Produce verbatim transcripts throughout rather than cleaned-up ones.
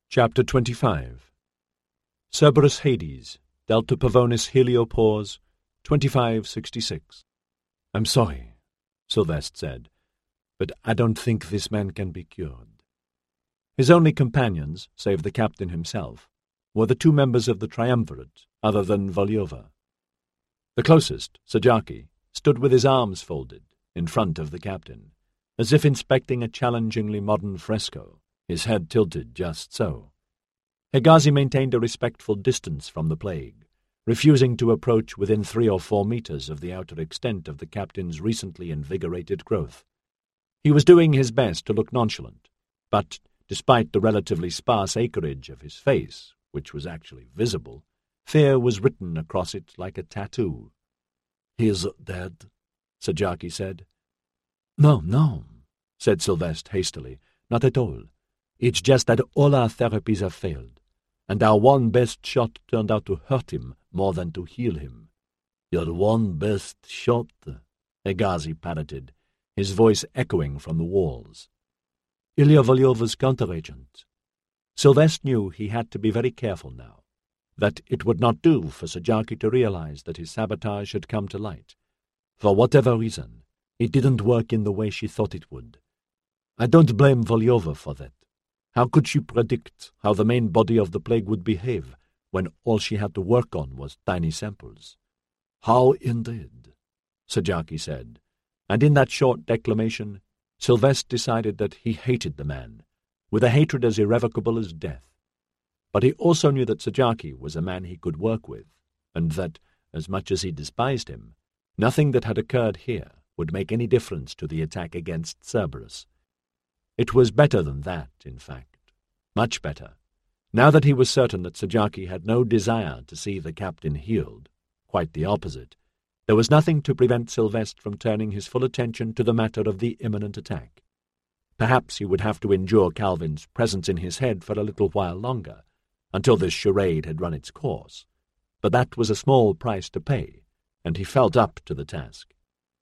Chapter twenty-five. Cerberus Hades, Delta Pavonis Heliopause, twenty-five sixty-six. "I'm sorry," Sylvestre said, "but I don't think this man can be cured." His only companions, save the captain himself, were the two members of the triumvirate, other than Volyova. The closest, Sajaki, stood with his arms folded, in front of the captain, as if inspecting a challengingly modern fresco, his head tilted just so. Hegazi maintained a respectful distance from the plague, refusing to approach within three or four meters of the outer extent of the captain's recently invigorated growth. He was doing his best to look nonchalant, but, despite the relatively sparse acreage of his face, which was actually visible, fear was written across it like a tattoo. "He is dead," Sajaki said. "No, no," said Sylvestre hastily. "Not at all. It's just that all our therapies have failed, and our one best shot turned out to hurt him more than to heal him." "Your one best shot?" Hegazi parroted, his voice echoing from the walls. "Ilya Volyova's counteragent." Sylvestre knew he had to be very careful now, that it would not do for Sajaki to realize that his sabotage had come to light. For whatever reason, it didn't work in the way she thought it would. I don't blame Volyova for that. How could she predict how the main body of the plague would behave when all she had to work on was tiny samples? "How indeed," Sajaki said, and in that short declamation, Sylvestre decided that he hated the man, with a hatred as irrevocable as death. But he also knew that Sajaki was a man he could work with, and that, as much as he despised him, nothing that had occurred here would make any difference to the attack against Cerberus. It was better than that, in fact. Much better. Now that he was certain that Sajaki had no desire to see the captain healed, quite the opposite, there was nothing to prevent Sylvestre from turning his full attention to the matter of the imminent attack. Perhaps he would have to endure Calvin's presence in his head for a little while longer, until this charade had run its course, but that was a small price to pay, and he felt up to the task.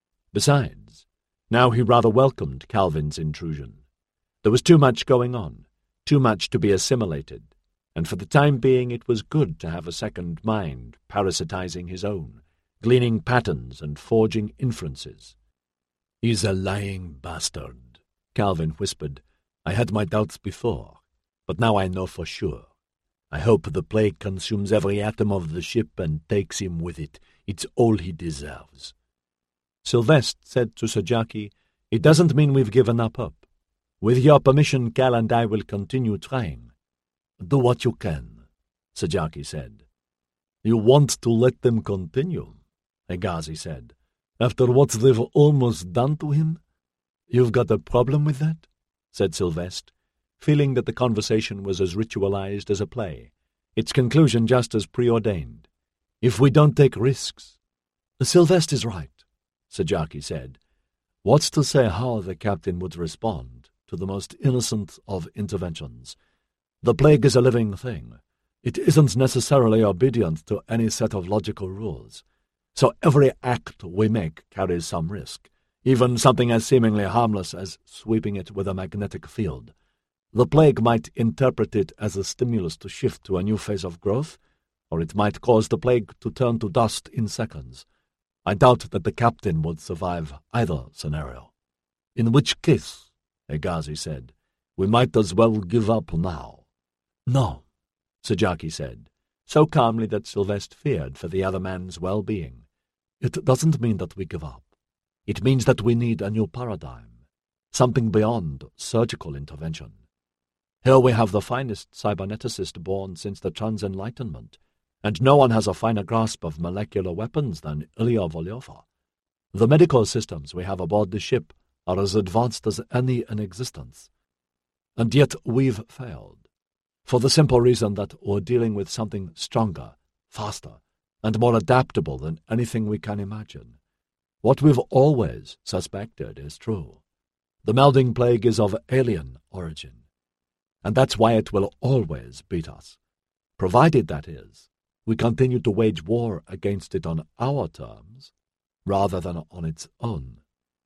Besides, now he rather welcomed Calvin's intrusion. There was too much going on, too much to be assimilated, and for the time being it was good to have a second mind parasitizing his own, gleaning patterns and forging inferences. "He's a lying bastard," Calvin whispered. "I had my doubts before, but now I know for sure. I hope the plague consumes every atom of the ship and takes him with it. It's all he deserves." Sylvestre said to Sajaki, "It doesn't mean we've given up hope. With your permission, Cal and I will continue trying." "Do what you can," Sajaki said. "You want to let them continue," Hegazi said, "after what they've almost done to him?" "You've got a problem with that?" said Sylvestre, feeling that the conversation was as ritualized as a play, its conclusion just as preordained. "If we don't take risks—" "Sylvestre is right," Sajaki said. "What's to say how the captain would respond to the most innocent of interventions? The plague is a living thing. It isn't necessarily obedient to any set of logical rules. So every act we make carries some risk, even something as seemingly harmless as sweeping it with a magnetic field. The plague might interpret it as a stimulus to shift to a new phase of growth, or it might cause the plague to turn to dust in seconds. I doubt that the captain would survive either scenario. In which case, Hegazi said, we might as well give up now." "No," Sajaki said, so calmly that Sylvestre feared for the other man's well-being. "It doesn't mean that we give up. It means that we need a new paradigm, something beyond surgical intervention. Here we have the finest cyberneticist born since the Trans-Enlightenment, and no one has a finer grasp of molecular weapons than Ilya Volyova. The medical systems we have aboard the ship are as advanced as any in existence. And yet we've failed, for the simple reason that we're dealing with something stronger, faster, and more adaptable than anything we can imagine. What we've always suspected is true. The melding plague is of alien origin, and that's why it will always beat us, provided, that is, we continue to wage war against it on our terms, rather than on its own."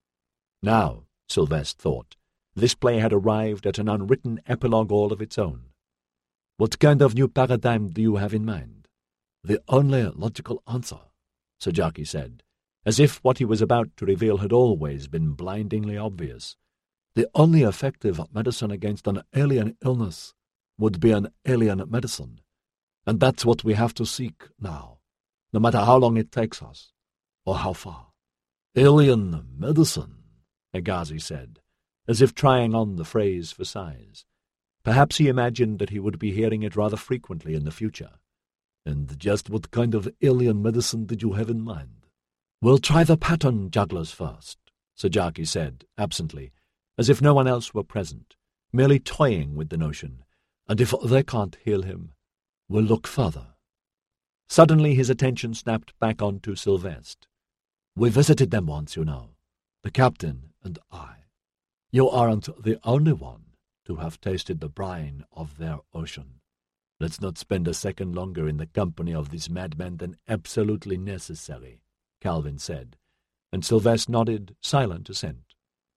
Now, Sylvestre thought, this play had arrived at an unwritten epilogue all of its own. What kind of new paradigm do you have in mind? The only logical answer, Sajaki said, as if what he was about to reveal had always been blindingly obvious. The only effective medicine against an alien illness would be an alien medicine. And that's what we have to seek now, no matter how long it takes us, or how far. Alien medicine, Hegazi said, as if trying on the phrase for size. Perhaps he imagined that he would be hearing it rather frequently in the future. And just what kind of alien medicine did you have in mind? We'll try the pattern jugglers first, Sajaki said, absently, as if no one else were present, merely toying with the notion, and if they can't heal him, we'll look further. Suddenly his attention snapped back onto Sylvestre. We visited them once, you know, the captain and I. You aren't the only one to have tasted the brine of their ocean. Let's not spend a second longer in the company of these madmen than absolutely necessary, Calvin said, and Sylvestre nodded silent assent.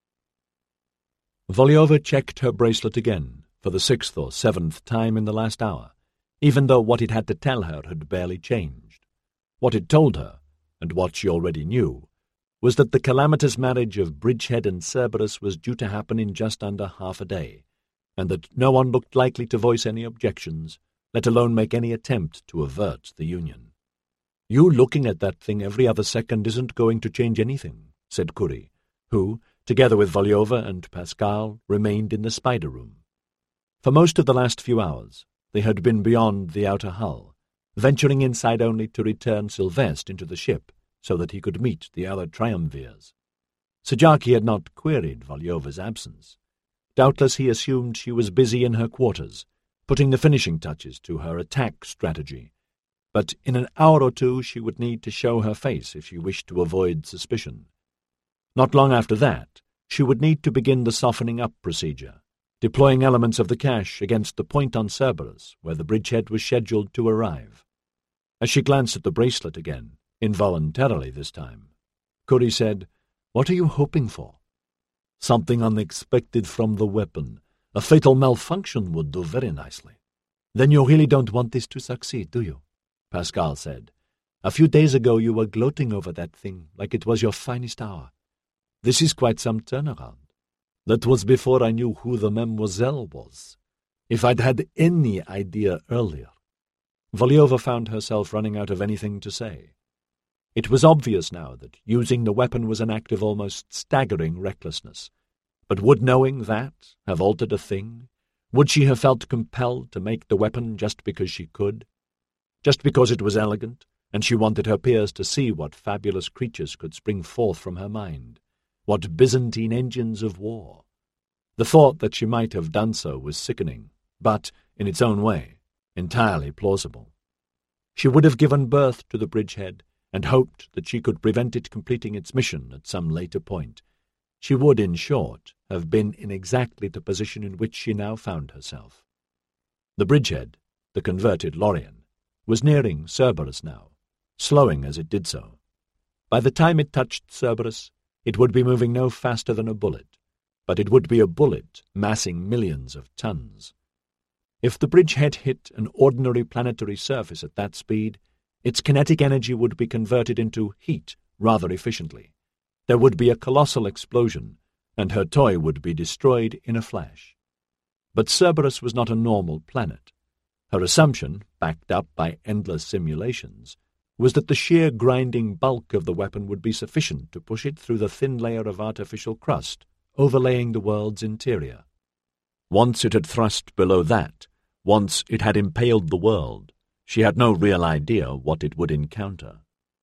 Voliova checked her bracelet again, for the sixth or seventh time in the last hour, even though what it had to tell her had barely changed. What it told her, and what she already knew, was that the calamitous marriage of Bridgehead and Cerberus was due to happen in just under half a day, and that no one looked likely to voice any objections, let alone make any attempt to avert the union. You looking at that thing every other second isn't going to change anything, said Curie, who, together with Voliova and Pascal, remained in the spider room. For most of the last few hours, they had been beyond the outer hull, venturing inside only to return Sylvestre into the ship so that he could meet the other triumvirs. Sajaki had not queried Voliova's absence. Doubtless he assumed she was busy in her quarters, putting the finishing touches to her attack strategy. But in an hour or two she would need to show her face if she wished to avoid suspicion. Not long after that, she would need to begin the softening-up procedure, deploying elements of the cache against the point on Cerberus, where the bridgehead was scheduled to arrive. As she glanced at the bracelet again, involuntarily this time, Curie said, "What are you hoping for?" "Something unexpected from the weapon. A fatal malfunction would do very nicely." "Then you really don't want this to succeed, do you?" Pascal said. "A few days ago you were gloating over that thing like it was your finest hour. This is quite some turnaround. That was before I knew who the Mademoiselle was. If I'd had any idea earlier." Voliova found herself running out of anything to say. It was obvious now that using the weapon was an act of almost staggering recklessness. But would knowing that have altered a thing? Would she have felt compelled to make the weapon just because she could? Just because it was elegant, and she wanted her peers to see what fabulous creatures could spring forth from her mind, what Byzantine engines of war. The thought that she might have done so was sickening, but, in its own way, entirely plausible. She would have given birth to the bridgehead, and hoped that she could prevent it completing its mission at some later point. She would, in short, have been in exactly the position in which she now found herself. The bridgehead, the converted Lorien, was nearing Cerberus now, slowing as it did so. By the time it touched Cerberus, it would be moving no faster than a bullet, but it would be a bullet massing millions of tons. If the bridgehead hit an ordinary planetary surface at that speed, its kinetic energy would be converted into heat rather efficiently. There would be a colossal explosion, and her toy would be destroyed in a flash. But Cerberus was not a normal planet. Her assumption, backed up by endless simulations, was that the sheer grinding bulk of the weapon would be sufficient to push it through the thin layer of artificial crust overlaying the world's interior. Once it had thrust below that, once it had impaled the world, she had no real idea what it would encounter.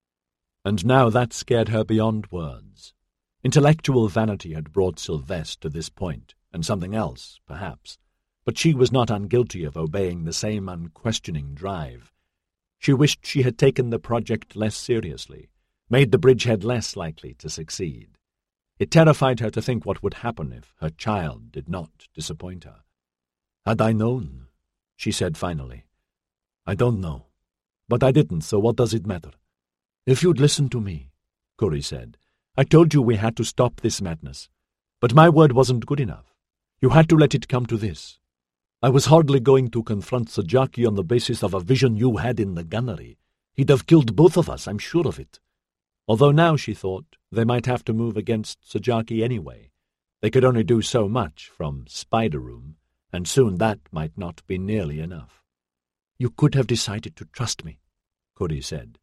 And now that scared her beyond words. Intellectual vanity had brought Sylvestre to this point, and something else, perhaps, but she was not unguilty of obeying the same unquestioning drive. She wished she had taken the project less seriously, made the bridgehead less likely to succeed. It terrified her to think what would happen if her child did not disappoint her. "Had I known," she said finally. "I don't know. But I didn't, so what does it matter?" "If you'd listened to me," Curie said. "I told you we had to stop this madness. But my word wasn't good enough. You had to let it come to this." I was hardly going to confront Sajaki on the basis of a vision you had in the gunnery. He'd have killed both of us, I'm sure of it. Although now, she thought, they might have to move against Sajaki anyway. They could only do so much from Spider Room, and soon that might not be nearly enough. You could have decided to trust me, Kuri said.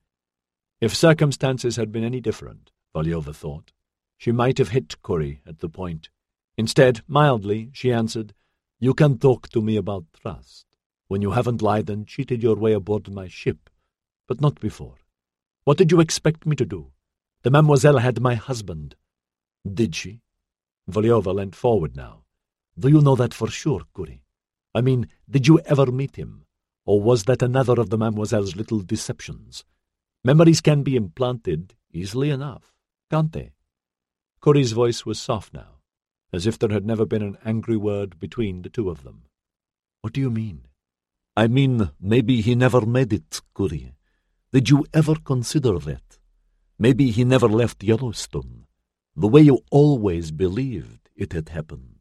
If circumstances had been any different, Volyova thought, she might have hit Kuri at the point. Instead, mildly, she answered, You can talk to me about trust, when you haven't lied and cheated your way aboard my ship, but not before. What did you expect me to do? The Mademoiselle had my husband. Did she? Volyova leant forward now. Do you know that for sure, Kuri? I mean, did you ever meet him? Or was that another of the Mademoiselle's little deceptions? Memories can be implanted easily enough, can't they? Kuri's voice was soft now, as if there had never been an angry word between the two of them. What do you mean? I mean, maybe he never made it, Kuri. Did you ever consider that? Maybe he never left Yellowstone, the way you always believed it had happened.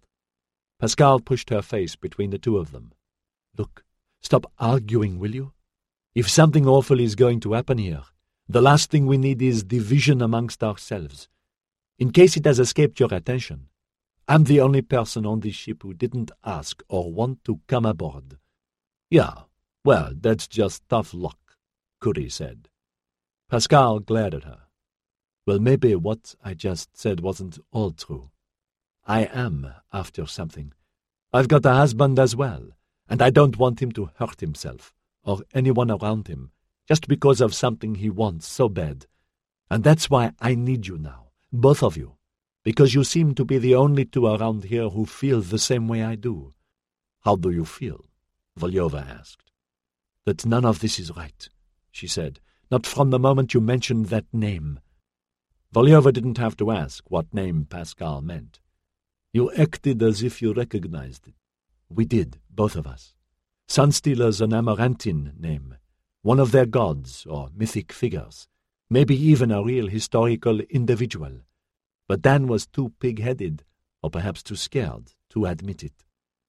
Pascal pushed her face between the two of them. Look, stop arguing, will you? If something awful is going to happen here, the last thing we need is division amongst ourselves. In case it has escaped your attention, I'm the only person on this ship who didn't ask or want to come aboard. Yeah, well, that's just tough luck, Kuri said. Pascal glared at her. Well, maybe what I just said wasn't all true. I am after something. I've got a husband as well, and I don't want him to hurt himself, or anyone around him, just because of something he wants so bad. And that's why I need you now, both of you, because you seem to be the only two around here who feel the same way I do. How do you feel? Volyova asked. That none of this is right, she said, not from the moment you mentioned that name. Volyova didn't have to ask what name Pascal meant. You acted as if you recognized it. We did, both of us. Sunstealer's an Amarantine name, one of their gods or mythic figures, maybe even a real historical individual. But Dan was too pig-headed, or perhaps too scared, to admit it.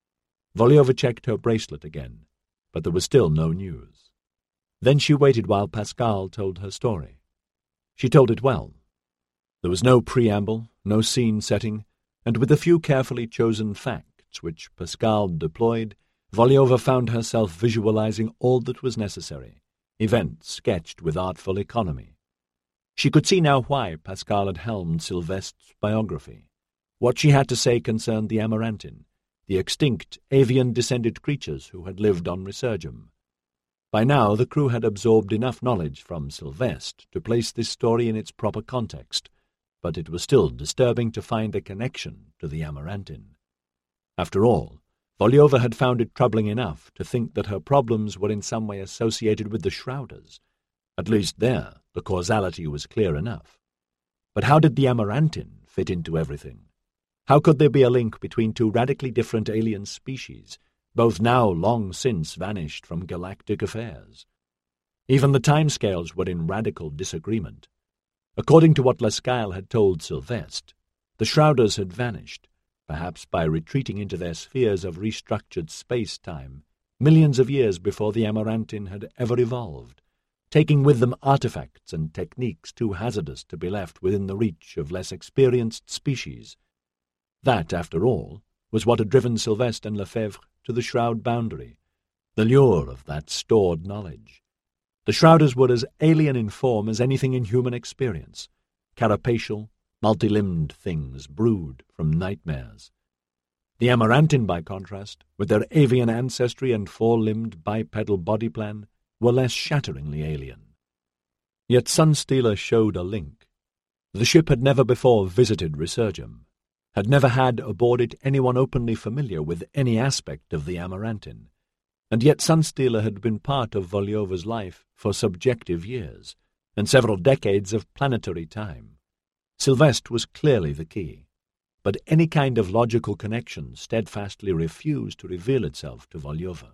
Volyova checked her bracelet again, but there was still no news. Then she waited while Pascal told her story. She told it well. There was no preamble, no scene setting, and with a few carefully chosen facts which Pascal deployed, Volyova found herself visualizing all that was necessary, events sketched with artful economy. She could see now why Pascal had helmed Sylveste's biography. What she had to say concerned the Amarantine, the extinct avian-descended creatures who had lived on Resurgam. By now the crew had absorbed enough knowledge from Sylveste to place this story in its proper context, but it was still disturbing to find a connection to the Amarantine. After all, Volyova had found it troubling enough to think that her problems were in some way associated with the Shrouders. At least there, the causality was clear enough. But how did the Amarantine fit into everything? How could there be a link between two radically different alien species, both now long since vanished from galactic affairs? Even the timescales were in radical disagreement. According to what Lascaux had told Sylveste, the Shrouders had vanished, perhaps by retreating into their spheres of restructured space-time, millions of years before the Amarantine had ever evolved, taking with them artifacts and techniques too hazardous to be left within the reach of less experienced species. That, after all, was what had driven Sylveste and Lefebvre to the Shroud boundary, the lure of that stored knowledge. The Shrouders were as alien in form as anything in human experience, carapacial, multi-limbed things brewed from nightmares. The Amarantine, by contrast, with their avian ancestry and four-limbed bipedal body plan, were less shatteringly alien. Yet Sunstealer showed a link. The ship had never before visited Resurgam, had never had aboard it anyone openly familiar with any aspect of the Amarantine, and yet Sunstealer had been part of Volyova's life for subjective years, and several decades of planetary time. Sylveste was clearly the key, but any kind of logical connection steadfastly refused to reveal itself to Volyova.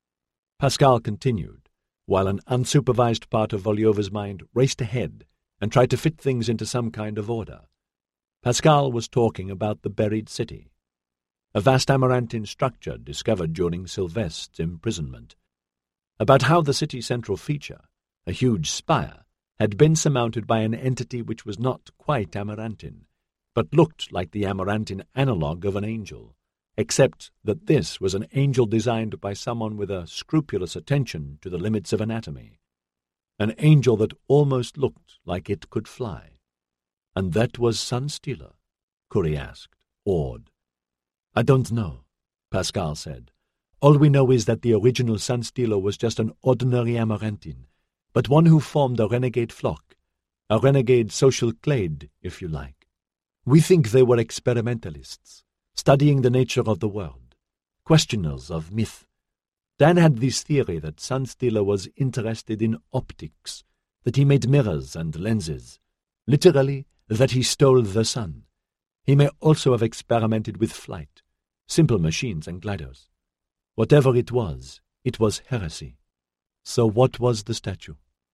Pascal continued, while an unsupervised part of Volyova's mind raced ahead and tried to fit things into some kind of order. Pascal was talking about the buried city. a vast amaranthine structure discovered during Sylveste's imprisonment, about how the city's central feature, a huge spire, had been surmounted by an entity which was not quite amaranthine, but looked like the amaranthine analogue of an angel, except that this was an angel designed by someone with a scrupulous attention to the limits of anatomy, an angel that almost looked like it could fly. And that was Sunstealer? Curie asked, awed. I don't know, Pascal said. All we know is that the original Sunstealer was just an ordinary amaranthine, but one who formed a renegade flock, a renegade social clade, if you like. We think they were experimentalists, studying the nature of the world, questioners of myth. Dan had this theory that Sunstealer was interested in optics, that he made mirrors and lenses, literally that he stole the sun. He may also have experimented with flight, simple machines and gliders. Whatever it was, it was heresy. So what was the statue?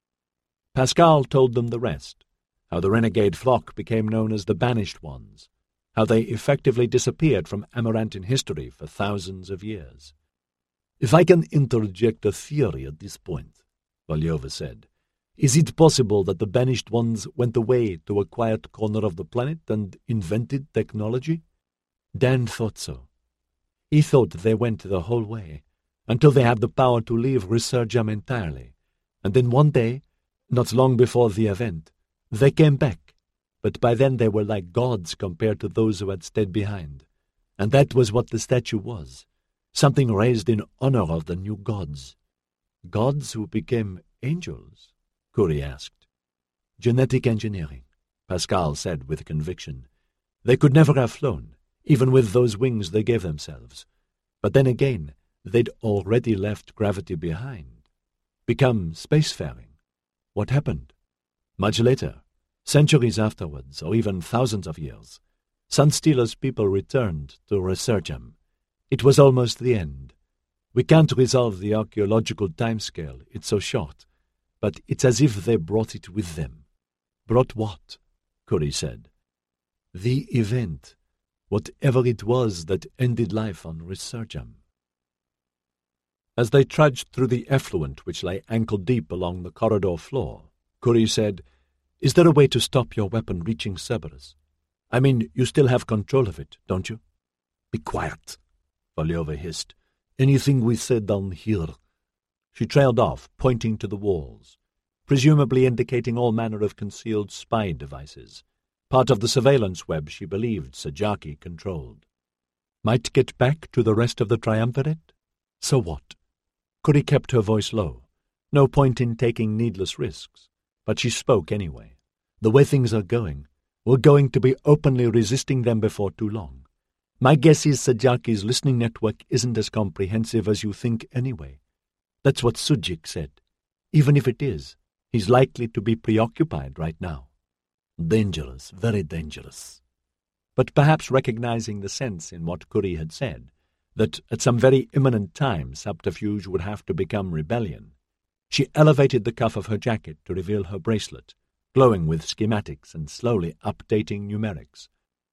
Pascal told them the rest, how the renegade flock became known as the Banished Ones, how they effectively disappeared from Amaranthine history for thousands of years. If I can interject a theory at this point, Valyova said, is it possible that the Banished Ones went away to a quiet corner of the planet and invented technology? Dan thought so. He thought they went the whole way, until they had the power to leave Resurgam entirely, and then one day, not long before the event, they came back, but by then they were like gods compared to those who had stayed behind, and that was what the statue was, something raised in honor of the new gods. Gods who became angels? Curie asked. Genetic engineering, Pascal said with conviction. They could never have flown, even with those wings they gave themselves. But then again, they'd already left gravity behind. Become spacefaring. What happened? Much later, centuries afterwards, or even thousands of years, Sunstealer's people returned to Resurgam. It was almost the end. We can't resolve the archaeological timescale, it's so short, but it's as if they brought it with them. Brought what? Curie said. The event, whatever it was that ended life on Resurgam. As they trudged through the effluent which lay ankle-deep along the corridor floor, Curie said, Is there a way to stop your weapon reaching Cerberus? I mean, you still have control of it, don't you? Be quiet, Valyova hissed. Anything we said down here. She trailed off, pointing to the walls, presumably indicating all manner of concealed spy devices, part of the surveillance web she believed Sajaki controlled. Might get back to the rest of the triumvirate? So what? Curie kept her voice low. No point in taking needless risks, but she spoke anyway. The way things are going, we're going to be openly resisting them before too long. My guess is Sajaki's listening network isn't as comprehensive as you think anyway. That's what Sujik said. Even if it is, he's likely to be preoccupied right now. Dangerous, very dangerous. But perhaps recognizing the sense in what Curie had said, that at some very imminent time subterfuge would have to become rebellion, she elevated the cuff of her jacket to reveal her bracelet, glowing with schematics and slowly updating numerics.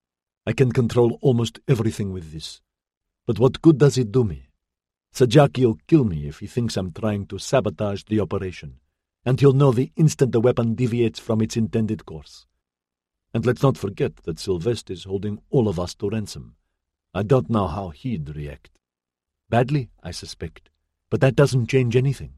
I can control almost everything with this. But what good does it do me? Sajaki'll kill me if he thinks I'm trying to sabotage the operation, and he'll know the instant the weapon deviates from its intended course. And let's not forget that Sylveste is holding all of us to ransom. I don't know how he'd react. Badly, I suspect, but that doesn't change anything.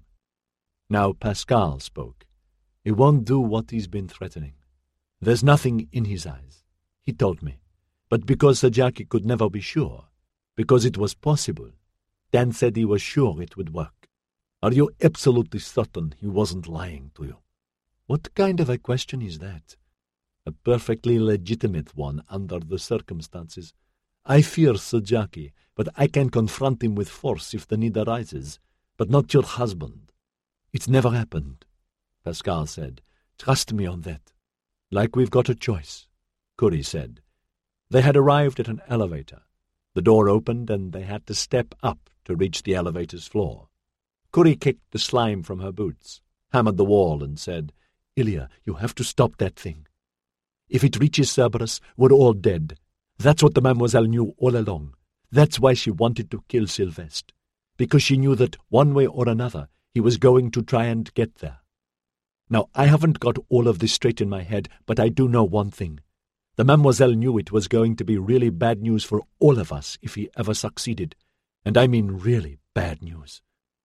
Now Pascal spoke. He won't do what he's been threatening. There's nothing in his eyes, he told me. But because Sajaki could never be sure, because it was possible, Dan said he was sure it would work. Are you absolutely certain he wasn't lying to you? What kind of a question is that? A perfectly legitimate one under the circumstances. I fear Sajaki, but I can confront him with force if the need arises, but not your husband. It's never happened, Pascal said. Trust me on that. Like we've got a choice, Curie said. They had arrived at an elevator. The door opened and they had to step up to reach the elevator's floor. Curie kicked the slime from her boots, hammered the wall and said, Ilya, you have to stop that thing. If it reaches Cerberus, we're all dead. That's what the Mademoiselle knew all along. That's why she wanted to kill Sylvestre, because she knew that one way or another he was going to try and get there. Now, I haven't got all of this straight in my head, but I do know one thing. The Mademoiselle knew it was going to be really bad news for all of us if he ever succeeded, and I mean really bad news.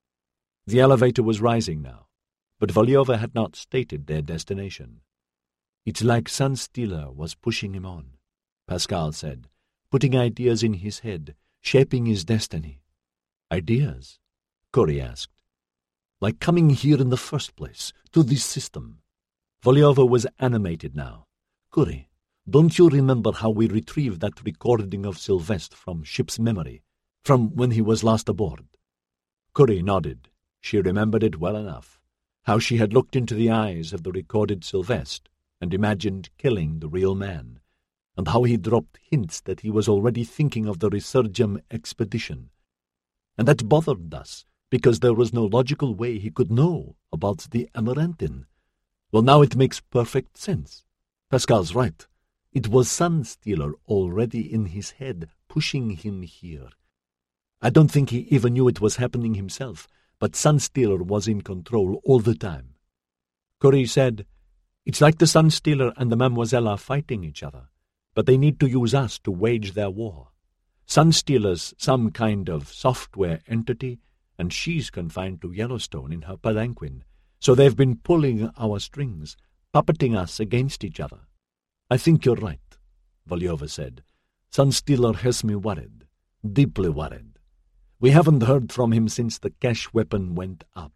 The elevator was rising now, but Volyova had not stated their destination. It's like Sunstealer was pushing him on, Pascal said, putting ideas in his head, shaping his destiny. Ideas? Curie asked. Like coming here in the first place, to this system. Volyova was animated now. Curie, don't you remember how we retrieved that recording of Sylvestre from ship's memory, from when he was last aboard? Curie nodded. She remembered it well enough, how she had looked into the eyes of the recorded Sylvestre and imagined killing the real man, and how he dropped hints that he was already thinking of the Resurgam expedition. And that bothered us, because there was no logical way he could know about the Amarantin. Well, now it makes perfect sense. Pascal's right. It was Sunstealer already in his head, pushing him here. I don't think he even knew it was happening himself, but Sunstealer was in control all the time. Curie said, It's like the Sunstealer and the Mademoiselle are fighting each other, but they need to use us to wage their war. Sunstealer's some kind of software entity, and she's confined to Yellowstone in her palanquin, so they've been pulling our strings, puppeting us against each other. I think you're right, Volyova said. Sunstealer has me worried, deeply worried. We haven't heard from him since the cache weapon went up.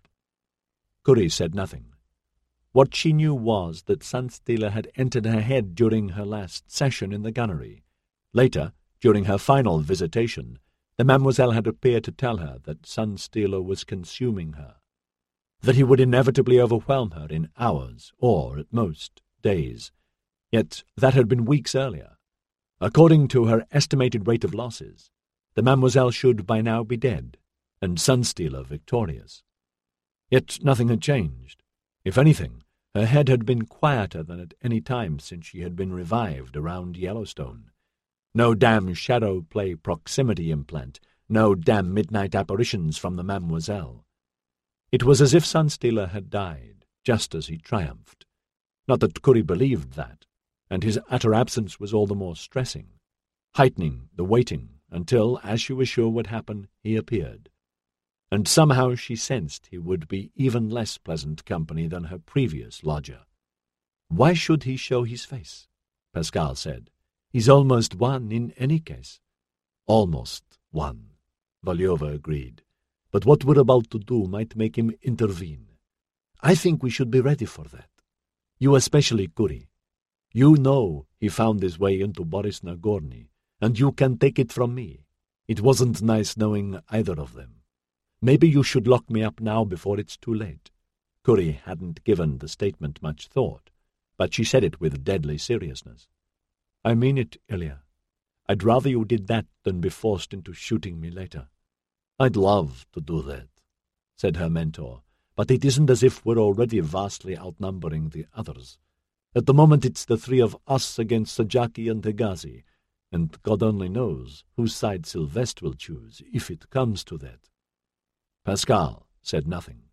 Curie said nothing. What she knew was that Sunstealer had entered her head during her last session in the gunnery. Later, during her final visitation, the Mademoiselle had appeared to tell her that Sunstealer was consuming her, that he would inevitably overwhelm her in hours, or, at most, days. Yet that had been weeks earlier. According to her estimated rate of losses, the Mademoiselle should by now be dead, and Sunstealer victorious. Yet nothing had changed. If anything, her head had been quieter than at any time since she had been revived around Yellowstone. No damn shadow play proximity implant, no damn midnight apparitions from the Mademoiselle. It was as if Sunstealer had died, just as he triumphed. Not that Curie believed that, and his utter absence was all the more stressing, heightening the waiting until, as she was sure would happen, he appeared. And somehow she sensed he would be even less pleasant company than her previous lodger. Why should he show his face? Pascal said. He's almost won in any case. Almost won, Volyova agreed. But what we're about to do might make him intervene. I think we should be ready for that. You especially, Curie. You know he found his way into Boris Nagorny, and you can take it from me. It wasn't nice knowing either of them. Maybe you should lock me up now before it's too late. Curie hadn't given the statement much thought, but she said it with deadly seriousness. I mean it, Ilya. I'd rather you did that than be forced into shooting me later. I'd love to do that, said her mentor, but it isn't as if we're already vastly outnumbering the others. At the moment it's the three of us against Sajaki and Hegazi, and God only knows whose side Sylvestre will choose, if it comes to that. Pascal said nothing.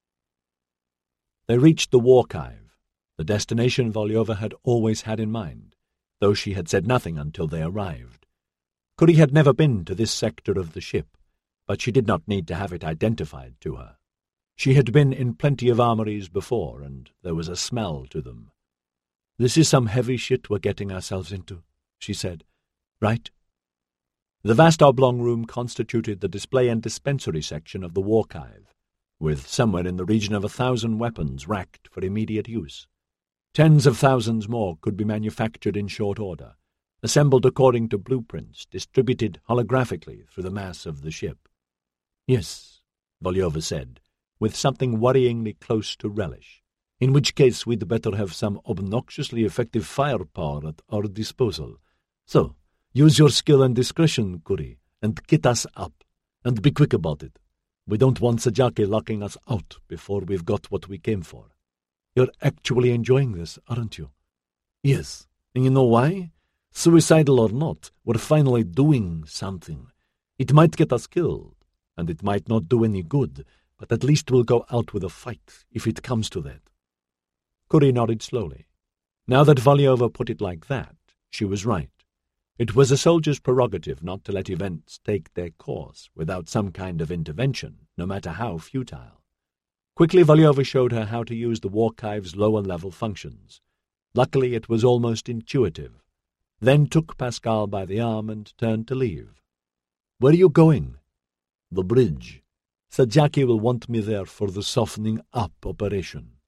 They reached the Warchive, the destination Volyova had always had in mind, though she had said nothing until they arrived. Curie had never been to this sector of the ship, but she did not need to have it identified to her. She had been in plenty of armories before, and there was a smell to them. This is some heavy shit we're getting ourselves into, she said. Right? The vast oblong room constituted the display and dispensary section of the Warchive, with somewhere in the region of a thousand weapons racked for immediate use. Tens of thousands more could be manufactured in short order, assembled according to blueprints, distributed holographically through the mass of the ship. Yes, Volyova said, with something worryingly close to relish, in which case we'd better have some obnoxiously effective firepower at our disposal. So, use your skill and discretion, Curie, and get us up, and be quick about it. We don't want Sajaki locking us out before we've got what we came for. You're actually enjoying this, aren't you? Yes, and you know why? Suicidal or not, we're finally doing something. It might get us killed, and it might not do any good, but at least we'll go out with a fight, if it comes to that." Kuri nodded slowly. Now that Volyova put it like that, she was right. It was a soldier's prerogative not to let events take their course without some kind of intervention, no matter how futile. Quickly Volyova showed her how to use the Warchive's lower-level functions. Luckily it was almost intuitive. Then took Pascal by the arm and turned to leave. "Where are you going?" "The bridge. Sadyaki will want me there for the softening up operation."